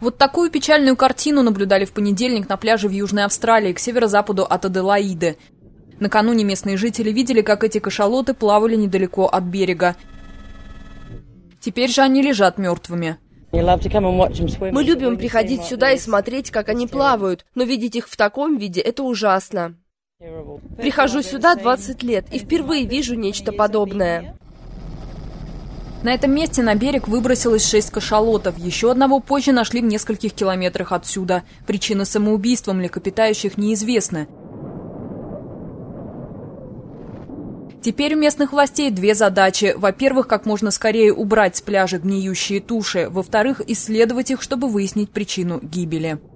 Вот такую печальную картину наблюдали в понедельник на пляже в Южной Австралии, к северо-западу от Аделаиды. Накануне местные жители видели, как эти кашалоты плавали недалеко от берега. Теперь же они лежат мертвыми. Мы любим приходить сюда и смотреть, как они плавают, но видеть их в таком виде – это ужасно. Прихожу сюда 20 лет и впервые вижу нечто подобное. На этом месте на берег выбросилось 6 кашалотов. Еще одного позже нашли в нескольких километрах отсюда. Причина самоубийства млекопитающих неизвестна. Теперь у местных властей две задачи. Во-первых, как можно скорее убрать с пляжа гниющие туши. Во-вторых, исследовать их, чтобы выяснить причину гибели.